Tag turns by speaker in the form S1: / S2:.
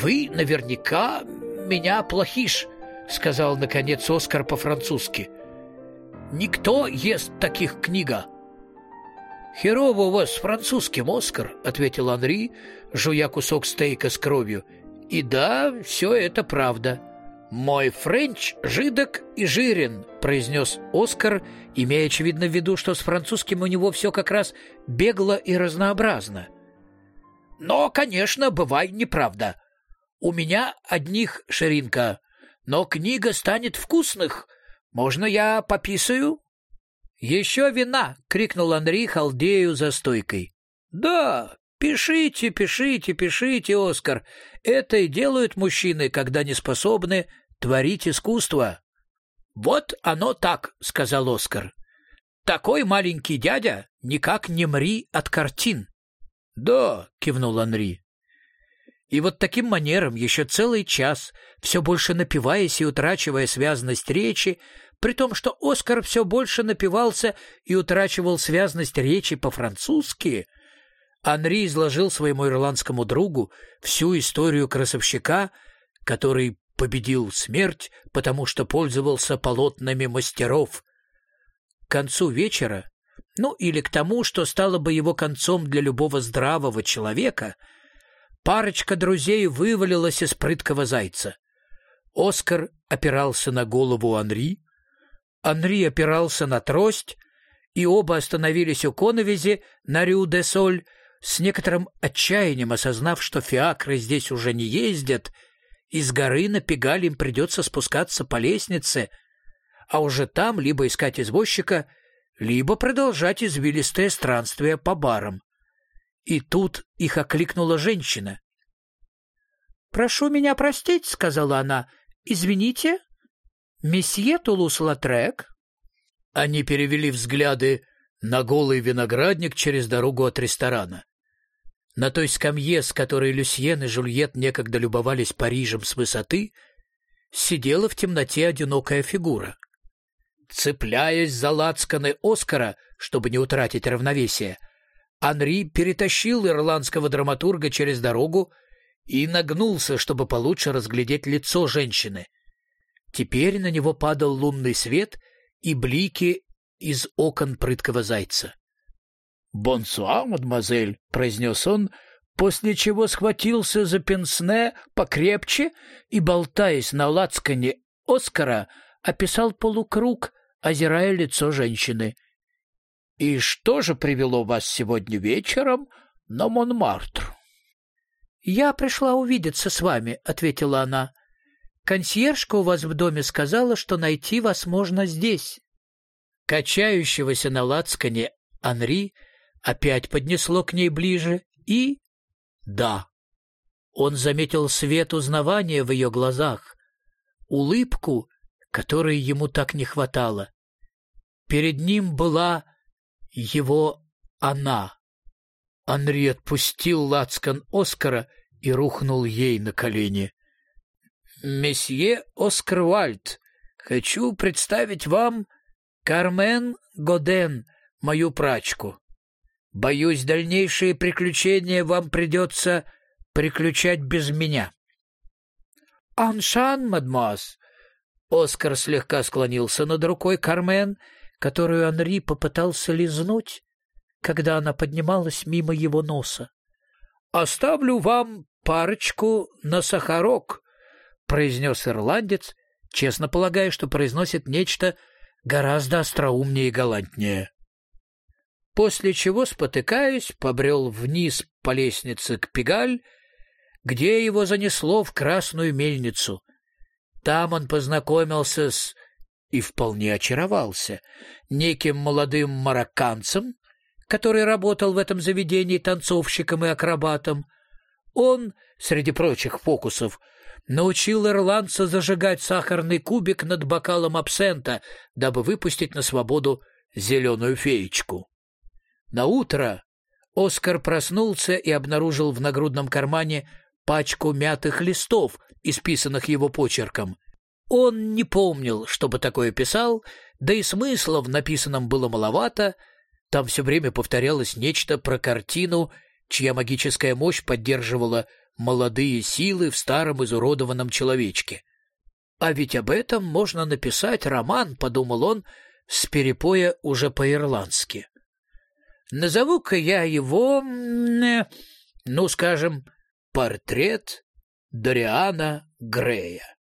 S1: «Вы наверняка меня плохиш», — сказал, наконец, Оскар по-французски. «Никто ест таких книга». «Херово у вас с французским, Оскар», — ответил Анри, жуя кусок стейка с кровью. «И да, все это правда». «Мой френч жидок и жирен», — произнес Оскар, имея, очевидно, в виду, что с французским у него все как раз бегло и разнообразно. «Но, конечно, бывает неправда. У меня одних ширинка, но книга станет вкусных. Можно я пописаю?» «Еще вина!» — крикнул Анри халдею за стойкой. «Да, пишите, пишите, пишите, Оскар. Это и делают мужчины, когда не способны творить искусство». «Вот оно так», — сказал Оскар. «Такой маленький дядя никак не мри от картин». «Да», — кивнул Анри. И вот таким манером еще целый час, все больше напиваясь и утрачивая связность речи, при том, что Оскар все больше напивался и утрачивал связность речи по-французски, Анри изложил своему ирландскому другу всю историю красовщика, который победил смерть, потому что пользовался полотнами мастеров. К концу вечера, ну или к тому, что стало бы его концом для любого здравого человека, парочка друзей вывалилась из прыткого зайца. Оскар опирался на голову Анри, Анри опирался на трость, и оба остановились у коновизи на Рю-де-Соль, с некоторым отчаянием осознав, что фиакры здесь уже не ездят, и с горы на Пегаль им придется спускаться по лестнице, а уже там либо искать извозчика, либо продолжать извилистое странствие по барам. И тут их окликнула женщина. «Прошу меня простить», — сказала она. «Извините, месье Тулус-Латрек?» Они перевели взгляды на голый виноградник через дорогу от ресторана. На той скамье, с которой Люсьен и Жюльет некогда любовались Парижем с высоты, сидела в темноте одинокая фигура. Цепляясь за лацканы Оскара, чтобы не утратить равновесие, Анри перетащил ирландского драматурга через дорогу и нагнулся, чтобы получше разглядеть лицо женщины. Теперь на него падал лунный свет и блики из окон прыткого зайца. «Бонсуа, мадемуазель», — произнес он, после чего схватился за пенсне покрепче и, болтаясь на лацкане Оскара, описал полукруг, озирая лицо женщины. «И что же привело вас сегодня вечером на Монмартр?» «Я пришла увидеться с вами», — ответила она. «Консьержка у вас в доме сказала, что найти вас можно здесь». Качающегося на лацкане Анри опять поднесло к ней ближе, и... Да, он заметил свет узнавания в ее глазах, улыбку, которой ему так не хватало. Перед ним была его она. Анри отпустил лацкан Оскара и рухнул ей на колени. «Месье Оскар Уальд, хочу представить вам Кармен Годен, мою прачку. Боюсь, дальнейшие приключения вам придется приключать без меня». «Аншан, мадемуаз!» Оскар слегка склонился над рукой Кармен, которую Анри попытался лизнуть, когда она поднималась мимо его носа. «Оставлю вам парочку на сахарок», — произнес ирландец, честно полагая, что произносит нечто гораздо остроумнее и галантнее. После чего, спотыкаясь, побрел вниз по лестнице к Пегаль, где его занесло в Красную мельницу. Там он познакомился с... и вполне очаровался неким молодым марокканцем, который работал в этом заведении танцовщиком и акробатом. Он, среди прочих фокусов, научил ирландца зажигать сахарный кубик над бокалом абсента, дабы выпустить на свободу зеленую феечку. Наутро Оскар проснулся и обнаружил в нагрудном кармане пачку мятых листов, исписанных его почерком. Он не помнил, чтобы такое писал, да и смысла в написанном было маловато. Там все время повторялось нечто про картину, чья магическая мощь поддерживала молодые силы в старом изуродованном человечке. А ведь об этом можно написать роман, подумал он, с перепоя уже по-ирландски. Назову-ка я его, ну, скажем, «Портрет Дориана Грея».